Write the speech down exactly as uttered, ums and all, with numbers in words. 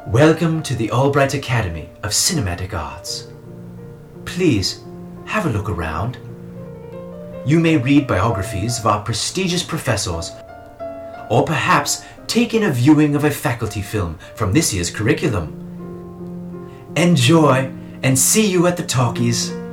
Welcome to the Albright Academy of Cinematic Arts. Please, have a look around. You may read biographies of our prestigious professors, or perhaps take in a viewing of a faculty film from this year's curriculum. Enjoy, and see you at the talkies.